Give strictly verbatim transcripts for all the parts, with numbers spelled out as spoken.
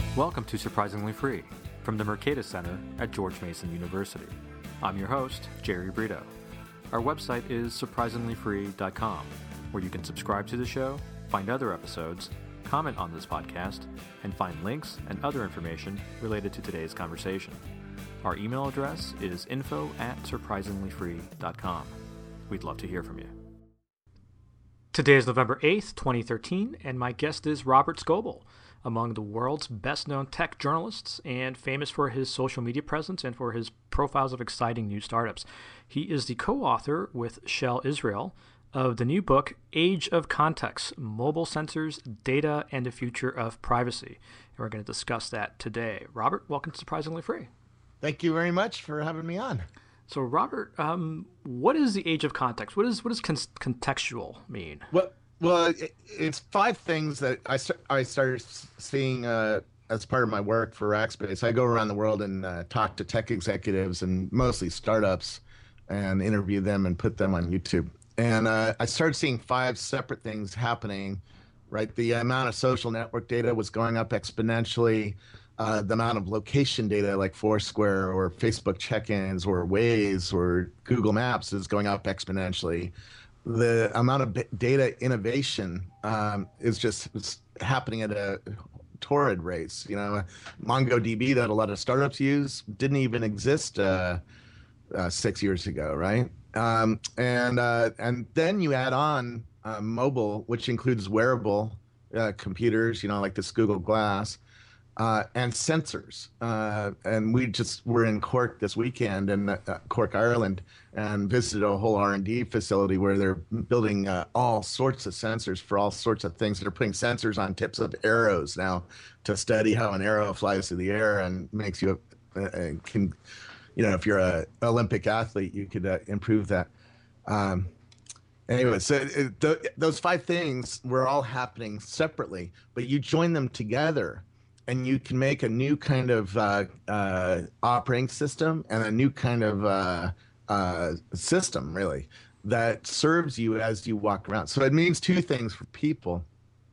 Welcome to Surprisingly Free from the Mercatus Center at George Mason University. I'm your host, Jerry Brito. Our website is surprisingly free dot com, where you can subscribe to the show, find other episodes, comment on this podcast, and find links and other information related to today's conversation. Our email address is info at surprisingly free dot com. We'd love to hear from you. Today is November eighth, twenty thirteen, and my guest is Robert Scoble, among the world's best-known tech journalists and famous for his social media presence and for his profiles of exciting new startups. He is the co-author with Shel Israel of the new book, Age of Context, Mobile Sensors, Data, and the Future of Privacy. And we're going to discuss that today. Robert, welcome to Surprisingly Free. Thank you very much for having me on. So, Robert, um, what is the age of context? What is what does con- contextual mean? Well, well, it, it's five things that I st- I started seeing uh, as part of my work for Rackspace. I go around the world and uh, talk to tech executives and mostly startups, and interview them and put them on YouTube. And uh, I started seeing five separate things happening. Right, the amount of social network data was going up exponentially. Uh, the amount of location data like Foursquare or Facebook check-ins or Waze or Google Maps is going up exponentially. The amount of b- data innovation um, is just it's happening at a torrid rate. You know, MongoDB that a lot of startups use didn't even exist uh, uh, six years ago, right? Um, and uh, and then you add on uh, mobile, which includes wearable uh, computers, you know, like this Google Glass. Uh, and sensors. Uh, and we just were in Cork this weekend, in uh, Cork, Ireland, and visited a whole R and D facility where they're building uh, all sorts of sensors for all sorts of things. They're putting sensors on tips of arrows now to study how an arrow flies through the air and makes you, uh, can, you know, if you're an Olympic athlete, you could uh, improve that. Um, Anyway, so it, th- those five things were all happening separately, but you join them together and you can make a new kind of uh, uh, operating system and a new kind of uh, uh, system, really, that serves you as you walk around. So it means two things for people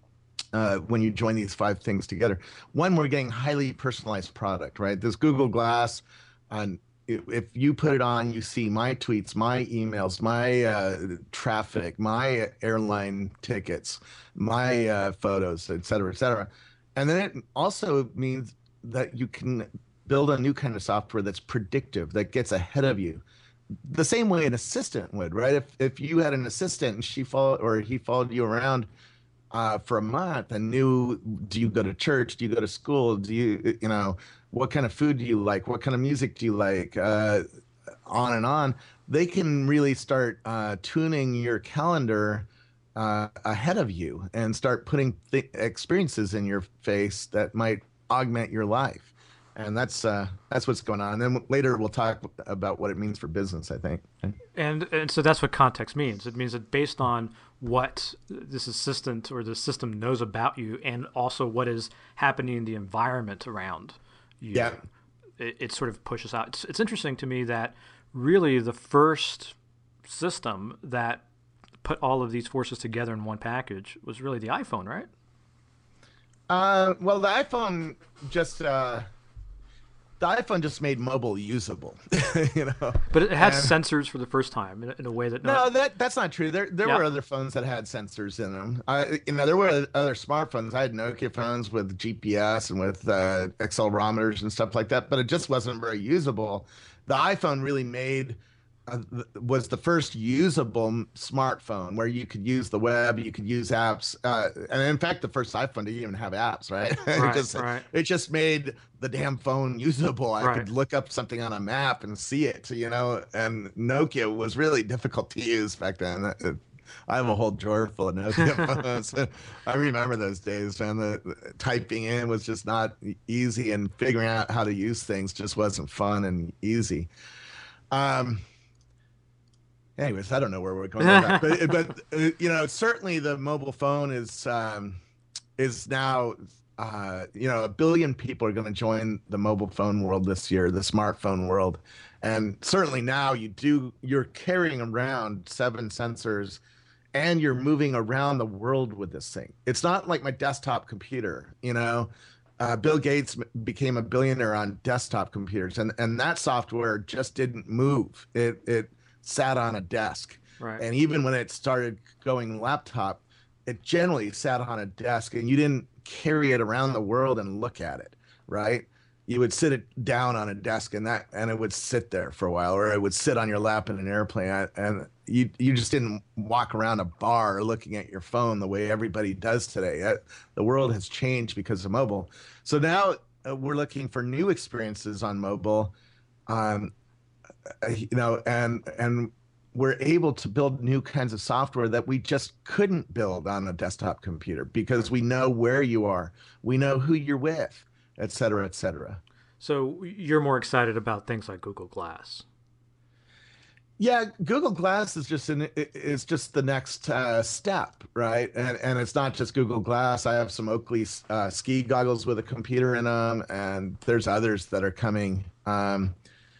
uh, when you join these five things together. One, we're getting highly personalized product, right? This Google Glass, uh, if you put it on, you see my tweets, my emails, my uh, traffic, my airline tickets, my uh, photos, et cetera, et cetera. And then it also means that you can build a new kind of software that's predictive, that gets ahead of you. The same way an assistant would, right? If if you had an assistant and she followed or he followed you around uh, for a month and knew, do you go to church? Do you go to school? Do you, you know, what kind of food do you like? What kind of music do you like? Uh, on and on. They can really start uh, tuning your calendar Uh, ahead of you and start putting th- experiences in your face that might augment your life. And that's uh, that's what's going on. And then later we'll talk about what it means for business, I think. And and so that's what context means. It means that based on what this assistant or the system knows about you and also what is happening in the environment around you, yeah. it, it sort of pushes out. It's, it's interesting to me that really the first system that put all of these forces together in one package was really the iPhone, right? Uh, well, the iPhone just uh, the iPhone just made mobile usable, you know. But it had and, sensors for the first time in a, in a way that no, no, that that's not true. There there yeah. were other phones that had sensors in them. I, you know, there were other smartphones. I had Nokia phones with G P S and with uh, accelerometers and stuff like that, but it just wasn't very usable. The iPhone really made. Uh, was the first usable smartphone where you could use the web, you could use apps, uh, and in fact, the first iPhone didn't even have apps, right? Right, it, just, right. it just made the damn phone usable. I right. could look up something on a map and see it, you know. And Nokia was really difficult to use back then. I have a whole drawer full of Nokia phones. I remember those days, man. The, the typing in was just not easy, and figuring out how to use things just wasn't fun and easy. Um. Anyways, I don't know where we're going with that, but but uh, you know, certainly the mobile phone is um, is now uh, you know, a billion people are going to join the mobile phone world this year, the smartphone world, and certainly now you do you're carrying around seven sensors, and you're moving around the world with this thing. It's not like my desktop computer, you know. uh, Bill Gates became a billionaire on desktop computers, and and that software just didn't move. It it sat on a desk, Right. and even when it started going laptop, it generally sat on a desk, and you didn't carry it around the world and look at it, right? You would sit it down on a desk, and that and it would sit there for a while, or it would sit on your lap in an airplane, and you you just didn't walk around a bar looking at your phone the way everybody does today. Uh, The world has changed because of mobile. So now uh, we're looking for new experiences on mobile, um, uh, you know, and and we're able to build new kinds of software that we just couldn't build on a desktop computer because we know where you are, we know who you're with, et cetera, et cetera. So you're more excited about things like Google Glass. Yeah, Google Glass is just an is just the next uh, step, right? And and it's not just Google Glass. I have some Oakley uh, ski goggles with a computer in them, and there's others that are coming. Um,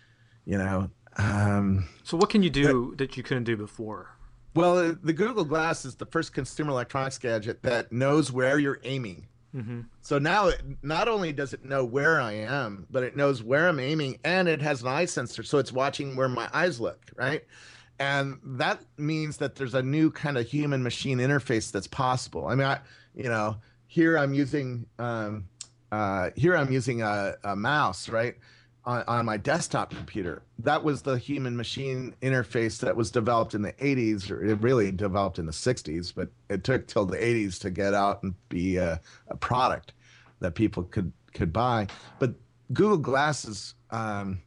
you know, um, So what can you do that you couldn't do before? well, the Google Glass is the first consumer electronics gadget that knows where you're aiming. Hmm. So now it not only does it know where I am, but it knows where I'm aiming, and it has an eye sensor, so it's watching where my eyes look, right? And that means that there's a new kind of human machine interface that's possible. I mean, I, you know, here I'm using um, uh, here I'm using a, a mouse, right? On, on my desktop computer. That was the human machine interface that was developed in the eighties, or it really developed in the sixties, but it took till the eighties to get out and be a, a product that people could could buy. But Google Glass is um,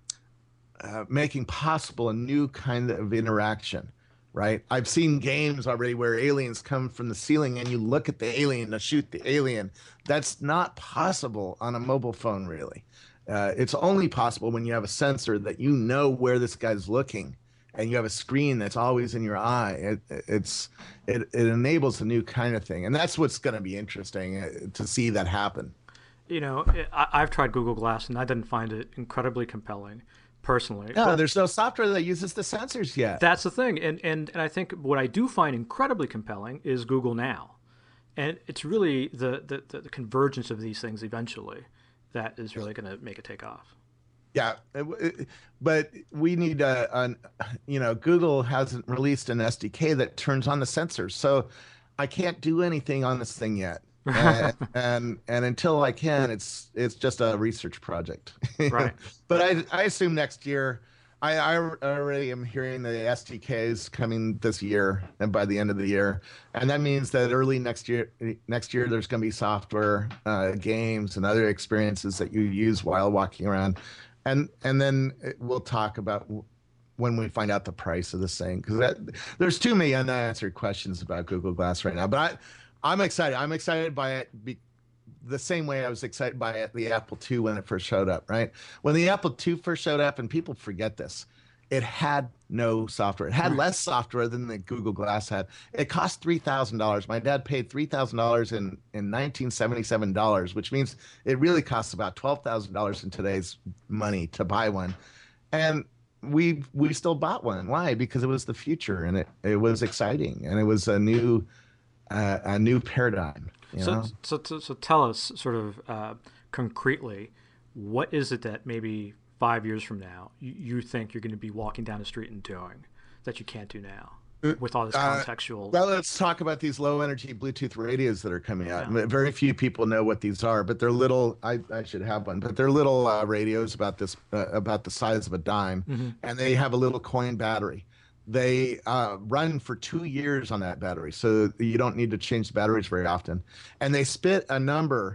uh, making possible a new kind of interaction, right? I've seen games already where aliens come from the ceiling and you look at the alien to shoot the alien. That's not possible on a mobile phone, really. Uh, it's only possible when you have a sensor that you know where this guy's looking, and you have a screen that's always in your eye. It, it's it, it enables a new kind of thing, and that's what's going to be interesting uh, to see that happen. You know, I, I've tried Google Glass and I didn't find it incredibly compelling personally. No, But there's no software that uses the sensors yet. that's the thing. And, and, and I think what I do find incredibly compelling is Google Now. And it's really the, the, the convergence of these things eventually that is really going to make it take off. Yeah, it- it- but we need a, an, you know, Google hasn't released an S D K that turns on the sensors, so I can't do anything on this thing yet. and, and and until I can, it's it's just a research project. Right. But I I assume next year, I I already am hearing the S D Ks coming this year, and by the end of the year, and that means that early next year next year there's going to be software, uh, games, and other experiences that you use while walking around, and and then we'll talk about when we find out the price of this thing, because there's too many unanswered questions about Google Glass right now. But I. I'm excited. I'm excited by it be, the same way I was excited by it, the Apple two when it first showed up, right? When the Apple two first showed up, and people forget this, it had no software. It had less software than the Google Glass had. It cost three thousand dollars. My dad paid three thousand dollars in, in nineteen seventy-seven dollars, which means it really costs about twelve thousand dollars in today's money to buy one. And we we still bought one. Why? Because it was the future, and it, it was exciting, and it was a new uh, a new paradigm. You So, know? so, so, so tell us sort of uh, concretely, what is it that maybe five years from now you, you think you're going to be walking down the street and doing that you can't do now with all this Uh, contextual? Well, let's talk about these low energy Bluetooth radios that are coming out. Yeah. Very few people know what these are, but they're little. I, I should have one, but they're little uh, radios about this uh, about the size of a dime, Mm-hmm. and they have a little coin battery. They uh, run for two years on that battery, so you don't need to change the batteries very often. And they spit a number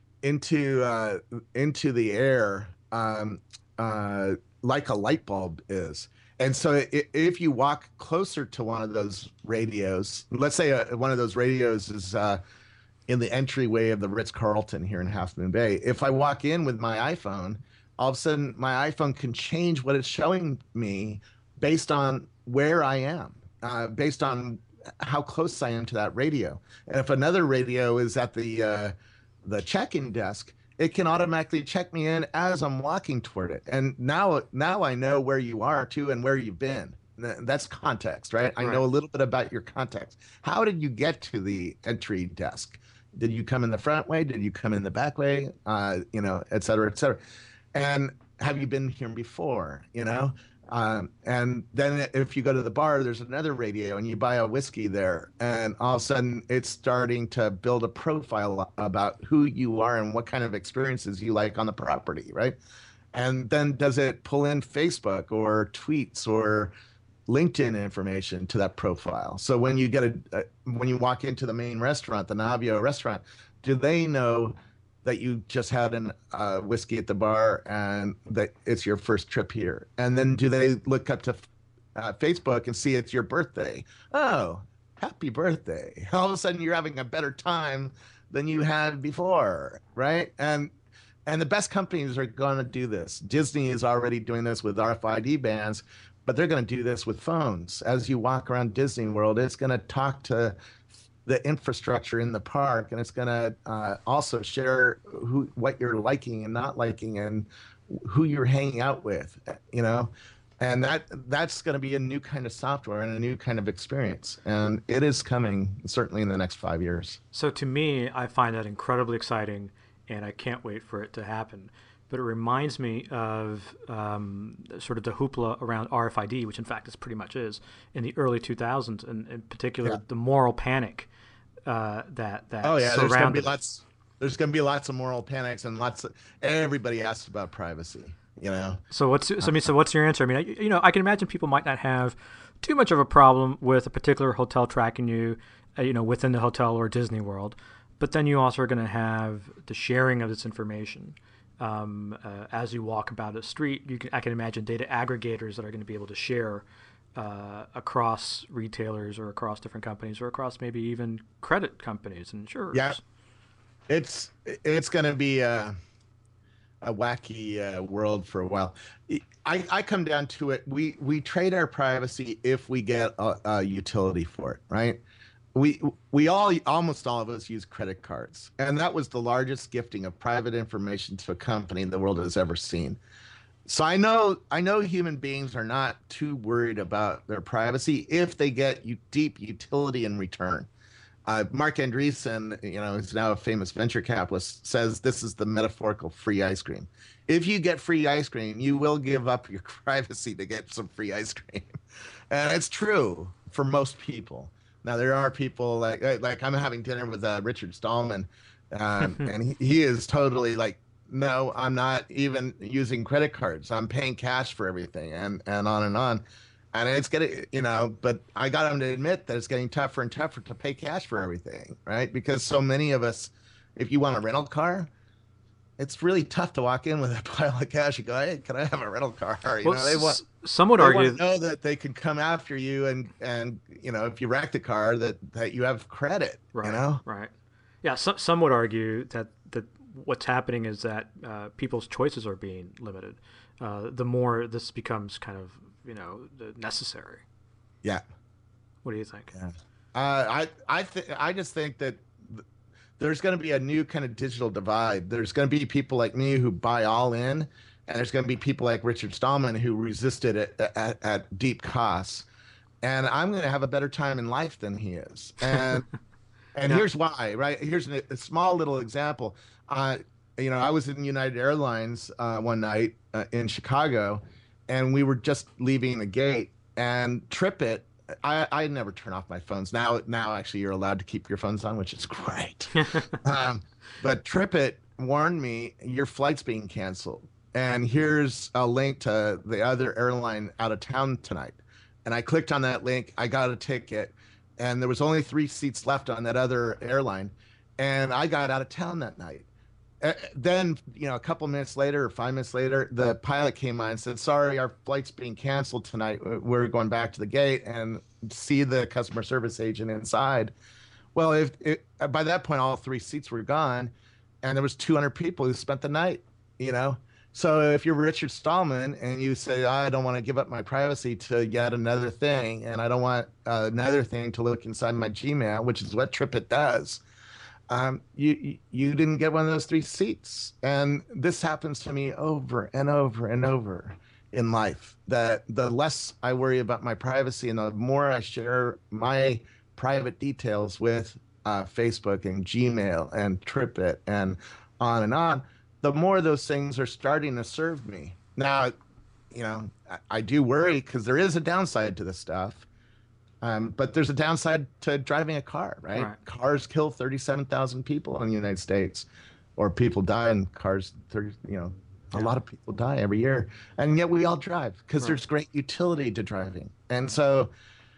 into uh, into the air um, uh, like a light bulb is. And so i- if you walk closer to one of those radios, let's say uh one of those radios is uh, in the entryway of the Ritz-Carlton here in Half Moon Bay. If I walk in with my iPhone, all of a sudden my iPhone can change what it's showing me based on where I am, uh, based on how close I am to that radio. And if another radio is at the uh, the check-in desk, it can automatically check me in as I'm walking toward it. And now, now I know where you are too and where you've been. Th- That's context, right? I Right. know a little bit about your context. How did you get to the entry desk? Did you come in the front way? Did you come in the back way? Uh, you know, et cetera, et cetera. And have you been here before? You know, um, and then if you go to the bar, there's another radio, and you buy a whiskey there, and all of a sudden it's starting to build a profile about who you are and what kind of experiences you like on the property, right? And then does it pull in Facebook or tweets or LinkedIn information to that profile? So when you get a, a when you walk into the main restaurant, the Navio restaurant, do they know that you just had an uh, whiskey at the bar and that it's your first trip here? And then do they look up to uh, Facebook and see it's your birthday? Oh, happy birthday. All of a sudden you're having a better time than you had before, right? And and the best companies are going to do this. Disney is already doing this with R F I D bands, but they're going to do this with phones. As you walk around Disney World, it's going to talk to the infrastructure in the park, and it's going to uh, also share who, what you're liking and not liking, and who you're hanging out with, you know, and that that's going to be a new kind of software and a new kind of experience, and it is coming certainly in the next five years. So to me, I find that incredibly exciting, and I can't wait for it to happen. But it reminds me of um, sort of the hoopla around R F I D, which in fact this pretty much is, in the early two thousands, and in particular yeah. the moral panic uh, that that oh yeah, surrounded. There's gonna be lots. There's gonna be lots of moral panics, and lots of everybody asks about privacy. You know. So what's so I mean? So what's your answer? I mean, I, you know, I can imagine people might not have too much of a problem with a particular hotel tracking you, uh, you know, within the hotel or Disney World, but then you also are going to have the sharing of this information. Um, uh, as you walk about a street, you can, I can imagine data aggregators that are going to be able to share uh, across retailers or across different companies or across maybe even credit companies and insurers. Yeah, it's it's going to be a, a wacky uh, world for a while. I, I come down to it. We we trade our privacy if we get a, a utility for it, right? We we all almost all of us use credit cards, and that was the largest gifting of private information to a company the world has ever seen. So I know I know human beings are not too worried about their privacy if they get you deep utility in return. Uh, Mark Andreessen, you know, who's now a famous venture capitalist, says this is the metaphorical free ice cream. If you get free ice cream, you will give up your privacy to get some free ice cream, and it's true for most people. Now, there are people like like I'm having dinner with uh, Richard Stallman, um, and he, he is totally like, no, I'm not even using credit cards. I'm paying cash for everything, and, and on and on. And it's getting, you know, but I got him to admit that it's getting tougher and tougher to pay cash for everything, right? Because so many of us, if you want a rental car, it's really tough to walk in with a pile of cash and go, hey, can I have a rental car? You well, know, they want, some would they argue want to know that they can come after you and, and you know, if you wreck the car, that, that you have credit, right, you know? Right. Yeah, some, some would argue that, that what's happening is that uh, people's choices are being limited. Uh, the more this becomes kind of, you know, necessary. Yeah. What do you think? Yeah. Uh, I, I, th- I just think that there's going to be a new kind of digital divide. There's going to be people like me who buy all in, and there's going to be people like Richard Stallman who resisted it at, at, at deep costs. And I'm going to have a better time in life than he is. And and yeah. Here's why, right? Here's a, a small little example. Uh, you know, I was in United Airlines uh, one night uh, in Chicago, and we were just leaving the gate, and TripIt, I, I never turn off my phones. Now, now actually, you're allowed to keep your phones on, which is great. um, but TripIt warned me, your flight's being canceled. And here's a link to the other airline out of town tonight. And I clicked on that link. I got a ticket. And there was only three seats left on that other airline. And I got out of town that night. Uh, then, you know, a couple minutes later or five minutes later, the pilot came on and said, sorry, our flight's being canceled tonight. We're going back to the gate, and see the customer service agent inside. Well, if it, by that point, all three seats were gone, and there was two hundred people who spent the night, you know? So if you're Richard Stallman and you say, I don't want to give up my privacy to yet another thing, and I don't want uh, another thing to look inside my Gmail, which is what TripIt does, Um, you you didn't get one of those three seats. And this happens to me over and over and over in life, that the less I worry about my privacy and the more I share my private details with uh, Facebook and Gmail and TripIt and on and on, the more those things are starting to serve me. Now, you know, I, I do worry because there is a downside to this stuff. Um, but there's a downside to driving a car, right? Right. Cars kill thirty-seven thousand people in the United States, or people die in cars. thirty, you know, a Yeah. lot of people die every year, and yet we all drive because Right. there's great utility to driving. And so,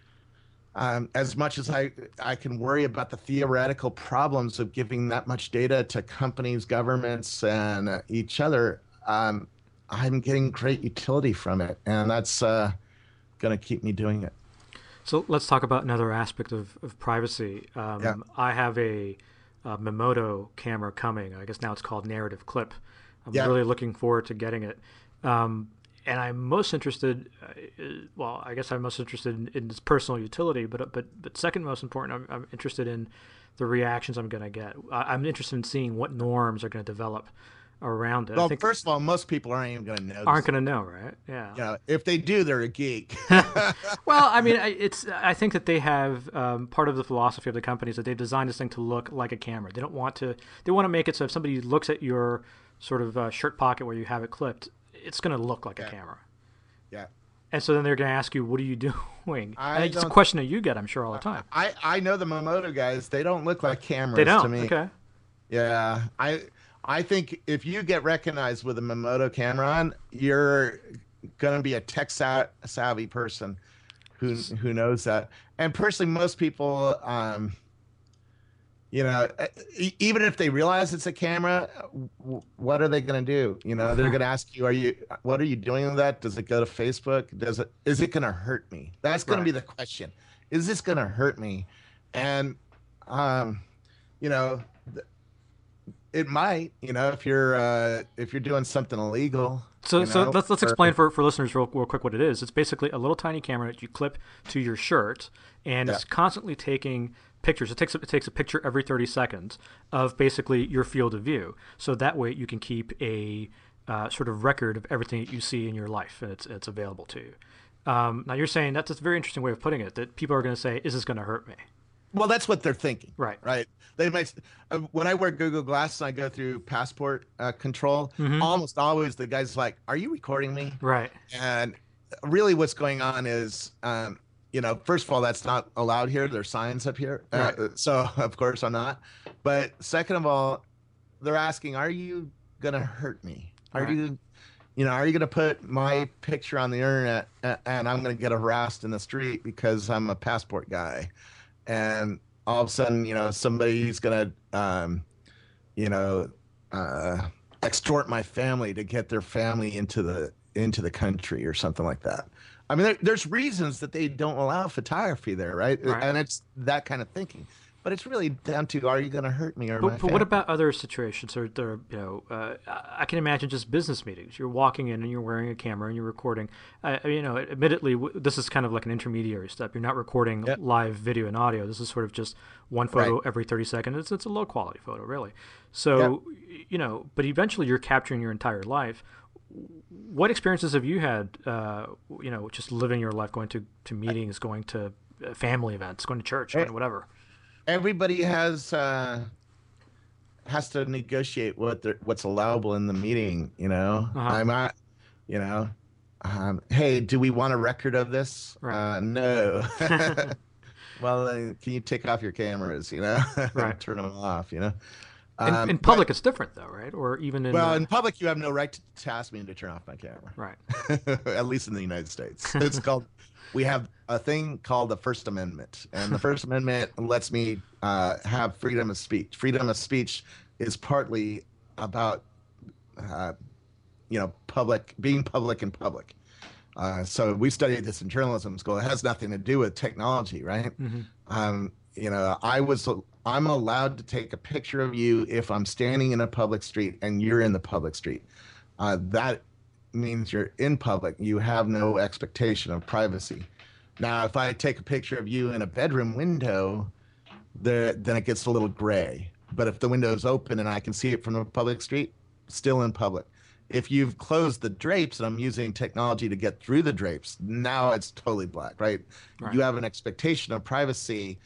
um, as much as I I can worry about the theoretical problems of giving that much data to companies, governments, and uh, each other, um, I'm getting great utility from it, and that's uh, going to keep me doing it. So let's talk about another aspect of, of privacy. Um, Yeah. I have a, a Memoto camera coming. I guess now it's called Narrative Clip. I'm Yeah. really looking forward to getting it. Um, and I'm most interested, uh, well, I guess I'm most interested in, in its personal utility, but but but second most important, I'm, I'm interested in the reactions I'm going to get. I, I'm interested in seeing what norms are going to develop around it. Well, I think first of all, most people aren't even going to know. aren't going to know, right? Yeah. You know, if they do, they're a geek. Well, I mean, I- it's. I think that they have um, part of the philosophy of the company is that they've designed this thing to look like a camera. They don't want to. They want to make it so if somebody looks at your sort of uh, shirt pocket where you have it clipped, it's going to look like Yeah. a camera. Yeah. And so then they're going to ask you, "What are you doing?" I And it's a don't- question that you get, I'm sure, all the time. I, I know the Momoto guys. They don't look like cameras They don't. to me. Okay. Yeah. I I think if you get recognized with a Momoto camera on, you're going to be a tech sa- savvy person who who knows that. And personally, most people, um, you know, e- even if they realize it's a camera, w- what are they going to do? You know, they're going to ask you, "Are you? What are you doing with that? Does it go to Facebook? Does it? Is it going to hurt me?" That's going Right. to be the question. Is this going to hurt me? And, um, you know, th- it might. You know, if you're uh, if you're doing something illegal. So, you so know, let's let's or- explain for, for listeners real, real quick what it is. It's basically a little tiny camera that you clip to your shirt, and Yeah. it's constantly taking pictures. It takes a, it takes a picture every thirty seconds of basically your field of view. So that way you can keep a uh, sort of record of everything that you see in your life, and it's it's available to you. Um, now you're saying that's a very interesting way of putting it. That people are going to say, "Is this going to hurt me?" Well, that's what they're thinking. Right. Right. They might. Uh, when I wear Google Glass and I go through passport uh, control, Mhm. almost always the guy's like, "Are you recording me?" Right. And really, what's going on is, um, you know, first of all, that's not allowed here. There's signs up here, uh, so of course I'm not. But second of all, they're asking, "Are you gonna hurt me? Are Right. you?" You know, are you going to put my picture on the internet a- and I'm going to get harassed in the street because I'm a passport guy? And all of a sudden, you know, somebody's going to, um, you know, uh, extort my family to get their family into the into the country or something like that. I mean, there, there's reasons that they don't allow photography there, right? Right. And it's that kind of thinking. But it's really down to, are you going to hurt me or my But, but what family? about other situations? Or there, you know, uh, I I can imagine just business meetings. You're walking in and you're wearing a camera and you're recording. Uh, you know, admittedly, w- this is kind of like an intermediary step. You're not recording Yep. live video and audio. This is sort of just one photo Right. every thirty seconds. It's, it's a low quality photo, really. So, y- you know, but eventually you're capturing your entire life. What experiences have you had, uh, you know, just living your life, going to, to meetings, going to uh, family events, going to church, going to whatever? Everybody has uh has to negotiate what they're, what's allowable in the meeting, you know. Uh-huh. I'm not, you know, um, hey, do we want a record of this? Right. Uh, no. Well, uh, can you take off your cameras, you know? Right. Turn them off, you know. In, Um, in public, it's different, though, right? Or even in but- well, uh, in public, you have no right to task me to turn off my camera. right. At least in the United States. It's called, we have a thing called the First Amendment. And the First Amendment lets me uh, have freedom of speech. Freedom of speech is partly about, uh, you know, public, being public in public. Uh, so we studied this in journalism school. It has nothing to do with technology, right? Mhm. Um, you know, I was, I'm allowed to take a picture of you if I'm standing in a public street and you're in the public street. Uh, that means you're in public. You have no expectation of privacy. Now, if I take a picture of you in a bedroom window, there, then it gets a little gray. But if the window is open and I can see it from the public street, still in public. If you've closed the drapes and I'm using technology to get through the drapes, now it's totally black, right? Right. You have an expectation of privacy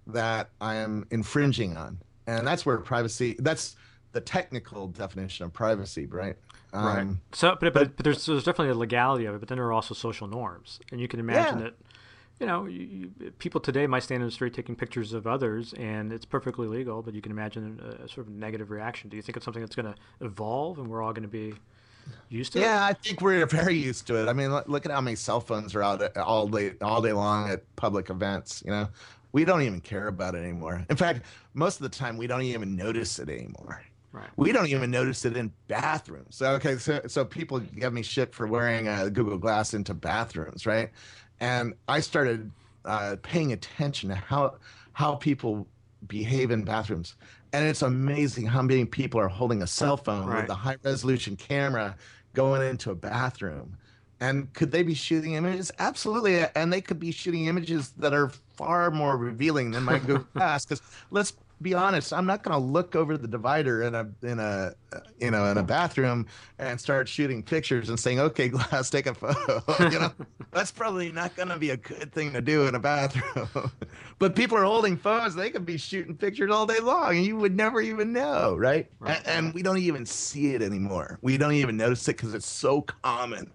that I am infringing on. And that's where privacy, that's the technical definition of privacy, right? Right. Um, So, but but but, but there's there's definitely a legality of it, but then there are also social norms, and you can imagine yeah, that, you know, you, you, people today might stand in the street taking pictures of others, and it's perfectly legal, but you can imagine a, a sort of negative reaction. Do you think it's something that's going to evolve, and we're all going to be used to it? yeah, I think we're very used to it. I mean, look, look at how many cell phones are out at- all day, all day long at public events. You know, we don't even care about it anymore. In fact, most of the time, we don't even notice it anymore. Right. We don't even notice it in bathrooms. So, okay, so so people give me shit for wearing a Google Glass into bathrooms, right? And I started uh, paying attention to how how people behave in bathrooms, and it's amazing how many people are holding a cell phone Right. with a high resolution camera going into a bathroom. And could they be shooting images? Absolutely. And they could be shooting images that are far more revealing than my Google Glass. Because let's be honest, I'm not going to look over the divider in a in a you know in a bathroom and start shooting pictures and saying, "Okay, Glass, take a photo." You know, that's probably not going to be a good thing to do in a bathroom. But people are holding phones; they could be shooting pictures all day long, and you would never even know, right? Right. And, and we don't even see it anymore. We don't even notice it because it's so common.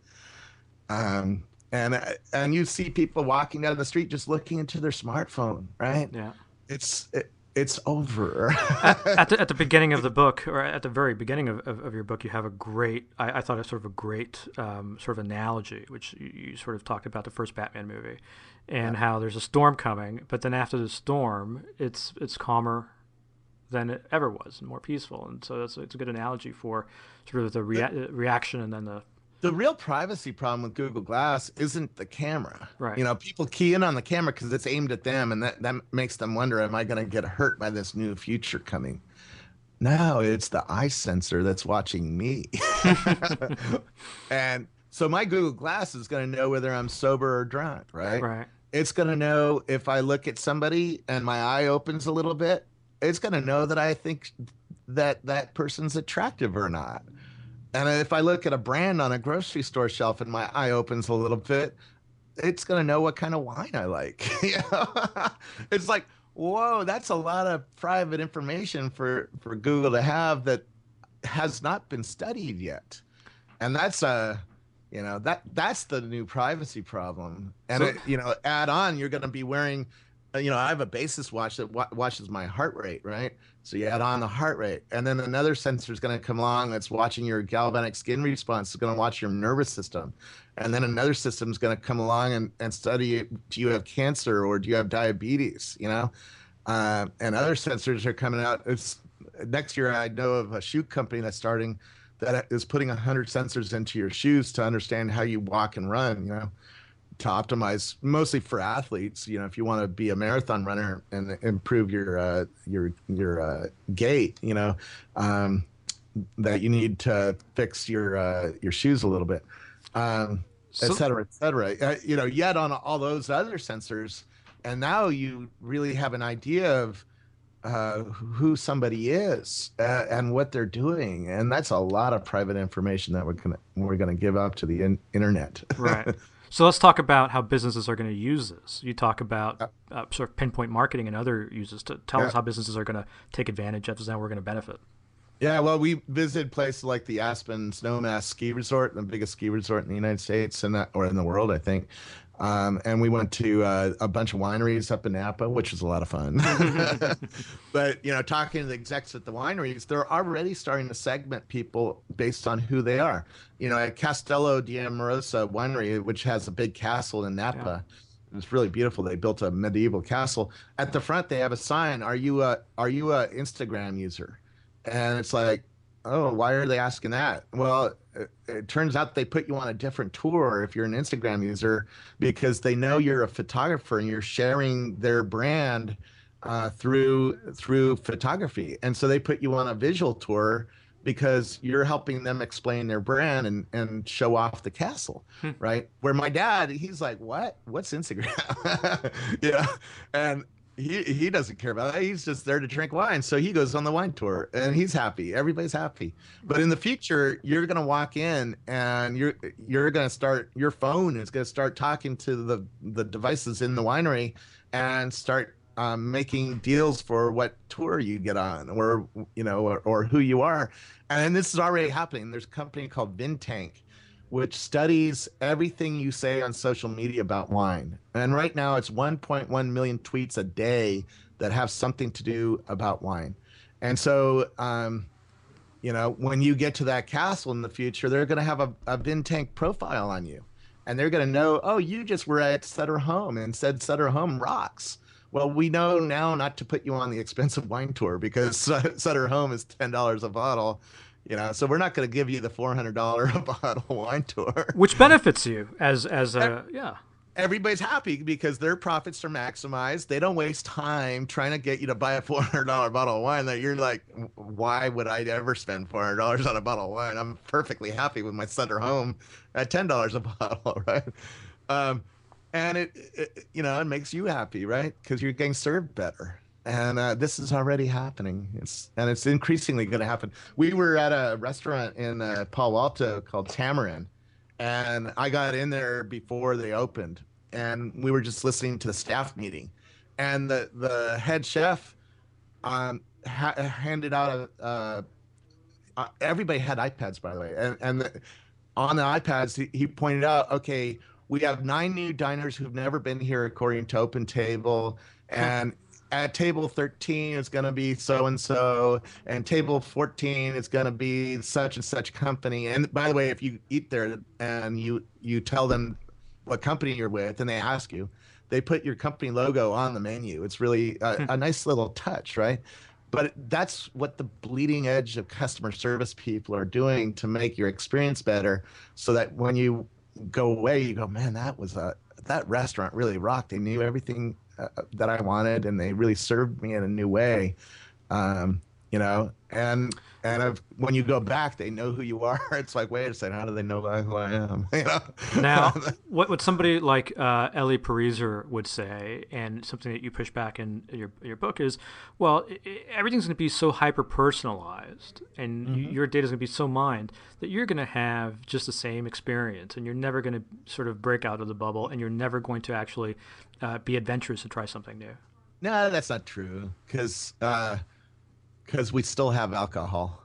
Um, and and you see people walking down the street just looking into their smartphone, right? Yeah. It's it, it's over. at, at, the, at the beginning of the book, or at the very beginning of, of, of your book, you have a great, I, I thought it's sort of a great um, sort of analogy, which you, you sort of talked about the first Batman movie, and how there's a storm coming, but then after the storm, it's it's calmer than it ever was and more peaceful, and so that's it's a good analogy for sort of the rea- reaction and then the The real privacy problem with Google Glass isn't the camera. Right. You know, people key in on the camera because it's aimed at them, and that, that makes them wonder, am I going to get hurt by this new feature coming? No, it's the eye sensor that's watching me. And so my Google Glass is going to know whether I'm sober or drunk, right? right. It's going to know if I look at somebody and my eye opens a little bit, it's going to know that I think that that person's attractive or not. And if I look at a brand on a grocery store shelf and my eye opens a little bit, it's going to know what kind of wine I like. You know? It's like, whoa, that's a lot of private information for, for Google to have that has not been studied yet. And that's a, you know, that that's the new privacy problem. And, So- it, you know, add on, you're going to be wearing, uh, you know, I have a Basis watch that wa- watches my heart rate, right? So you add on the heart rate, and then another sensor is going to come along that's watching your galvanic skin response. It's going to watch your nervous system, and then another system is going to come along and, and study, do you have cancer or do you have diabetes? You know, uh, and other sensors are coming out. It's next year. I know of a shoe company that's starting that is putting a hundred sensors into your shoes to understand how you walk and run. You know, to optimize mostly for athletes. You know, if you want to be a marathon runner and improve your uh, your your uh, gait, you know, um, that you need to fix your uh, your shoes a little bit, um, So- et cetera, et cetera. Uh, you know, yet on all those other sensors, and now you really have an idea of uh, who somebody is uh, and what they're doing, and that's a lot of private information that we're gonna we're gonna give up to the in- internet. Right. So let's talk about how businesses are going to use this. You talk about uh, sort of pinpoint marketing and other uses. To tell Yeah. us how businesses are going to take advantage of this and how we're going to benefit. Yeah, well, we visited places like the Aspen Snowmass Ski Resort, the biggest ski resort in the United States and that, or in the world, I think. Um, and we went to uh, a bunch of wineries up in Napa, which was a lot of fun. But, you know, talking to the execs at the wineries, they're already starting to segment people based on who they are. You know, at Castello di Amorosa Winery, which has a big castle in Napa, it's really beautiful. They built a medieval castle. At the front, they have a sign: "Are you a Are you a Instagram user?" And it's like, oh, why are they asking that? Well, it, it turns out they put you on a different tour if you're an Instagram user because they know you're a photographer and you're sharing their brand uh, through through photography. And so they put you on a visual tour because you're helping them explain their brand and, and show off the castle, right? Where my dad, he's like, what? What's Instagram? Yeah. And he he doesn't care about that. He's just there to drink wine. So he goes on the wine tour and he's happy. Everybody's happy. But in the future, you're gonna walk in and you're you're gonna start your phone is gonna start talking to the the devices in the winery and start um, making deals for what tour you get on, or you know, or, or who you are. And this is already happening. There's a company called Vintank, which studies everything you say on social media about wine. And right now, it's one point one million tweets a day that have something to do about wine. And so, um, you know, when you get to that castle in the future, they're going to have a, a Vintank profile on you. And they're going to know, oh, you just were at Sutter Home and said Sutter Home rocks. Well, we know now not to put you on the expensive wine tour because Sutter Home is ten dollars a bottle, you know. So we're not going to give you the four hundred dollars a bottle wine tour. Which benefits you as as a yeah. Everybody's happy because their profits are maximized. They don't waste time trying to get you to buy a four hundred dollars bottle of wine that you're like, why would I ever spend four hundred dollars on a bottle of wine? I'm perfectly happy with my Sutter Home at ten dollars a bottle, right? Um, and it, it, you know, it makes you happy, right? Because you're getting served better. And uh, this is already happening. It's and it's increasingly going to happen. We were at a restaurant in uh, Palo Alto called Tamarin, and I got in there before they opened, and we were just listening to the staff meeting, and the the head chef um, ha- handed out a. Uh, uh, everybody had iPads, by the way, and and the, on the iPads he, he pointed out, okay, we have nine new diners who've never been here according to Open Table, and at table thirteen is going to be so and so, and table fourteen is going to be such and such company. And by the way, if you eat there and you you tell them what company you're with, and they ask you, they put your company logo on the menu. It's really a, a nice little touch, right? But that's what the bleeding edge of customer service people are doing to make your experience better, so that when you go away, you go, man, that was a that restaurant really rocked. They knew everything uh, that I wanted, and they really served me in a new way. Um, you know, and and if, when you go back, they know who you are. It's like, wait a second, how do they know who I am? You know. Now, what what somebody like uh, Ellie Pariser would say, and something that you push back in your your book is, well, it, it, everything's going to be so hyper personalized, and mm-hmm. you, your data is going to be so mined that you're going to have just the same experience, and you're never going to sort of break out of the bubble, and you're never going to actually uh, be adventurous and try something new. No, that's not true, because. Uh, Because we still have alcohol,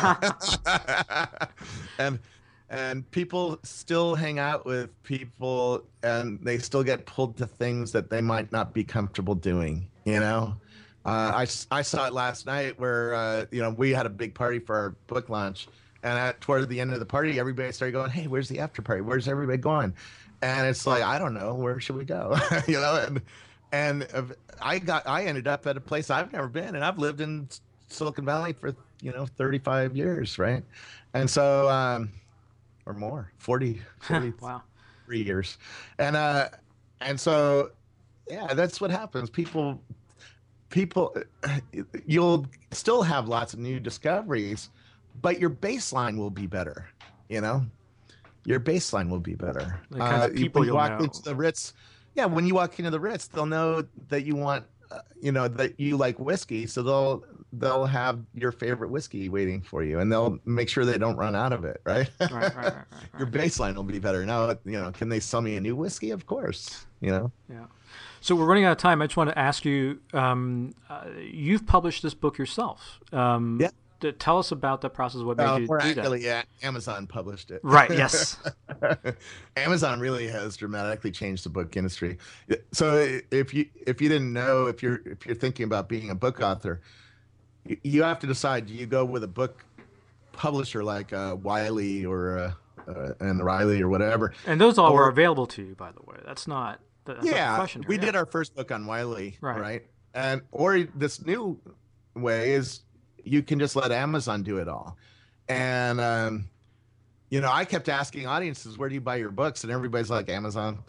and and people still hang out with people, and they still get pulled to things that they might not be comfortable doing. You know, uh, I I saw it last night where uh, you know, we had a big party for our book launch, and at toward the end of the party, everybody started going, "Hey, where's the after party? Where's everybody going?" And it's like, I don't know, where should we go? You know, and and I got I ended up at a place I've never been, and I've lived in Silicon Valley for, you know, thirty-five years, right? And so um or more, forty, forty wow, three years. And uh and so yeah, that's what happens. People people you'll still have lots of new discoveries, but your baseline will be better, you know? Your baseline will be better. The kind of uh, people you you'll walk know. into the Ritz, yeah, when you walk into the Ritz, they'll know that you want uh, you know, that you like whiskey, so they'll they'll have your favorite whiskey waiting for you, and they'll make sure they don't run out of it, right? Right, right, right, right, Your right. baseline will be better. Now, you know, can they sell me a new whiskey? Of course, you know. Yeah. So we're running out of time. I just want to ask you, um, uh, you've published this book yourself. Um, Yeah. to tell us about that process. What made Uh, you or do that? actually, yeah, Amazon published it. Right. Yes. Amazon really has dramatically changed the book industry. So if you if you didn't know, if you're if you're thinking about being a book author, you, you have to decide: do you go with a book publisher like uh, Wiley or uh, uh, and Riley or whatever? And those all Or- were available to you, by the way. That's not. That's not the yeah, question here. we Yeah. did our first book on Wiley, Right. right? And or this new way is you can just let Amazon do it all. And um, you know, I kept asking audiences, where do you buy your books? And everybody's like, Amazon.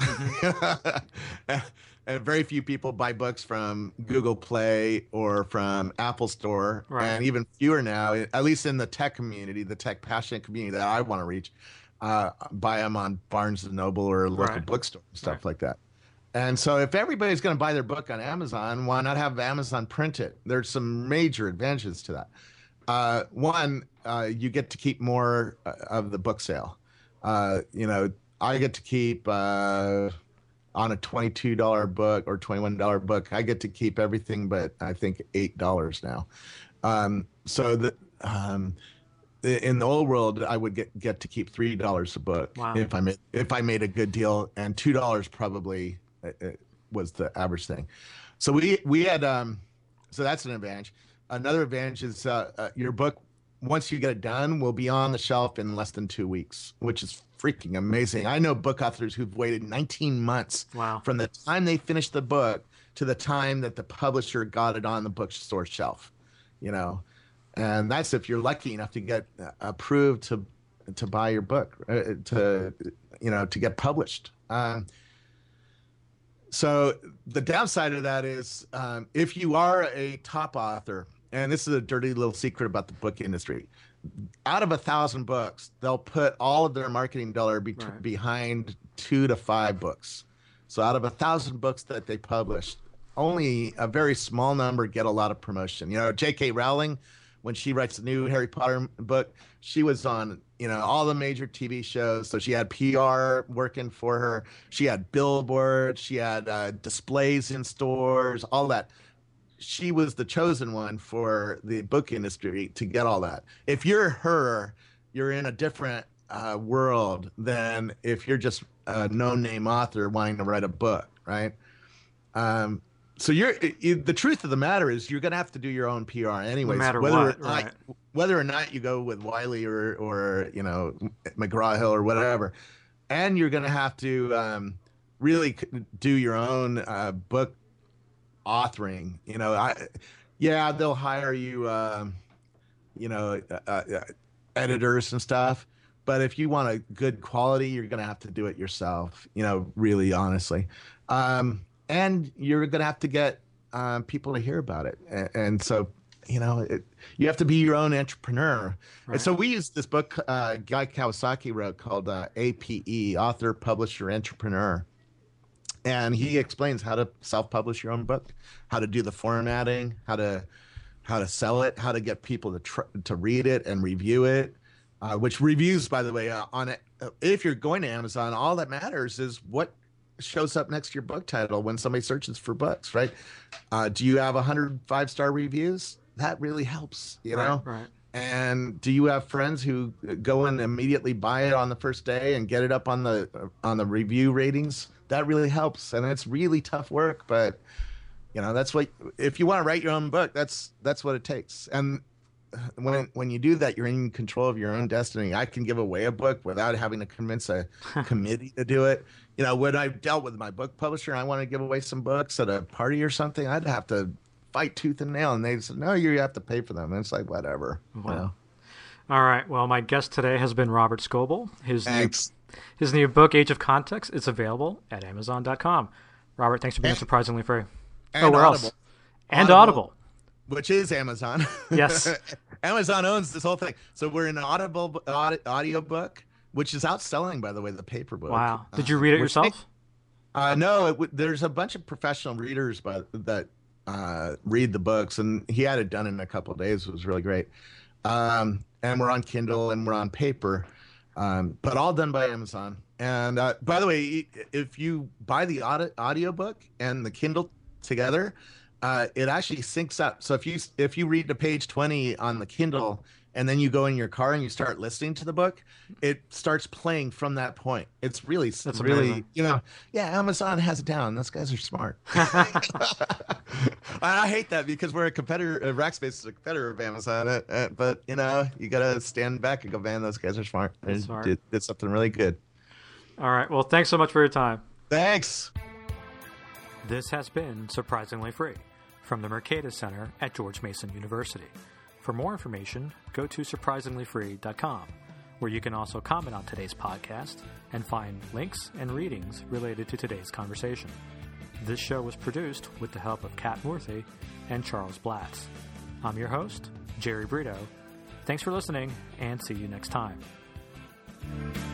Mm-hmm. And very few people buy books from Google Play or from Apple Store. Right. And even fewer now, at least in the tech community, the tech passionate community that I want to reach, uh, buy them on Barnes and Noble or a local Right. bookstore, stuff Right. like that. And so if everybody's going to buy their book on Amazon, why not have Amazon print it? There's some major advantages to that. Uh, one, uh, you get to keep more uh, of the book sale. Uh, you know, I get to keep uh, on a twenty-two dollars book or twenty-one dollars book. I get to keep everything but I think eight dollars now. Um, so the, um, in the old world, I would get, get to keep three dollars a book wow. if I made if I made a good deal, and two dollars probably uh, was the average thing. So we we had um, so that's an advantage. Another advantage is uh, uh, your book, once you get it done, will be on the shelf in less than two weeks, which is freaking amazing. I know book authors who've waited nineteen months wow. from the time they finished the book to the time that the publisher got it on the bookstore shelf, you know, and that's if you're lucky enough to get approved to to buy your book, uh, to you know, to get published. Um, so the downside of that is um, if you are a top author, and this is a dirty little secret about the book industry, out of a thousand books, they'll put all of their marketing dollar be- right. behind two to five books. So out of a thousand books that they publish, only a very small number get a lot of promotion. You know, J K Rowling, when she writes a new Harry Potter book, she was on, you know, all the major T V shows. So she had P R working for her. She had billboards. She had uh, displays in stores, all that. She was the chosen one for the book industry to get all that. If you're her, you're in a different uh, world than if you're just a no-name author wanting to write a book, right? Um, so you're you, the truth of the matter is you're going to have to do your own P R anyways, no matter whether what, or not, right. whether or not you go with Wiley or or you know McGraw-Hill or whatever, and you're going to have to um, really do your own uh, book authoring. You know, I yeah, they'll hire you, um, you know, uh, uh, editors and stuff. But if you want a good quality, you're going to have to do it yourself. You know, really, honestly. Um, And you're going to have to get um, people to hear about it. And, and so, you know, it, you have to be your own entrepreneur. Right. And so we used this book uh, Guy Kawasaki wrote called uh, A P E, Author, Publisher, Entrepreneur. And he explains how to self-publish your own book, how to do the formatting, how to how to sell it, how to get people to tr- to read it and review it. Uh, which reviews, by the way, uh, on it. If you're going to Amazon, all that matters is what shows up next to your book title when somebody searches for books, right? Uh, do you have one hundred five-star reviews? That really helps, you know? Right, right. And do you have friends who go and immediately buy it on the first day and get it up on the on the review ratings? That really helps, and it's really tough work, but you know that's what. If you want to write your own book, that's that's what it takes. And when when you do that, you're in control of your own destiny. I can give away a book without having to convince a committee to do it. You know, when I dealt with my book publisher, I wanted to give away some books at a party or something, I'd have to fight tooth and nail, and they said, "No, you have to pay for them." And it's like, whatever. Wow. You know? All right. Well, my guest today has been Robert Scoble. His Thanks. new his new book, Age of Context, is available at Amazon dot com. Robert, thanks for being and, surprisingly free. And oh, where Audible. else? And Audible. Audible. Which is Amazon. Yes. Amazon owns this whole thing. So we're in an Audible audio book, which is outselling, by the way, the paper book. Wow. Did you read it uh, yourself? Uh, no, it w- there's a bunch of professional readers by, that uh, read the books, and he had it done in a couple of days. It was really great. Um, and we're on Kindle and we're on paper, um, but all done by Amazon. And uh, by the way, if you buy the audio audiobook and the Kindle together, uh, it actually syncs up. So if you if you read to page twenty on the Kindle and then you go in your car and you start listening to the book, it starts playing from that point. It's really, That's really, amazing. you know, yeah, Amazon has it down. Those guys are smart. I hate that because we're a competitor, uh, Rackspace is a competitor of Amazon, uh, uh, but, you know, you got to stand back and go, man, those guys are smart. They smart. Did, did something really good. All right. Well, thanks so much for your time. Thanks. This has been Surprisingly Free from the Mercatus Center at George Mason University. For more information, go to surprisingly free dot com, where you can also comment on today's podcast and find links and readings related to today's conversation. This show was produced with the help of Kat Murthy and Charles Blatz. I'm your host, Jerry Brito. Thanks for listening, and see you next time.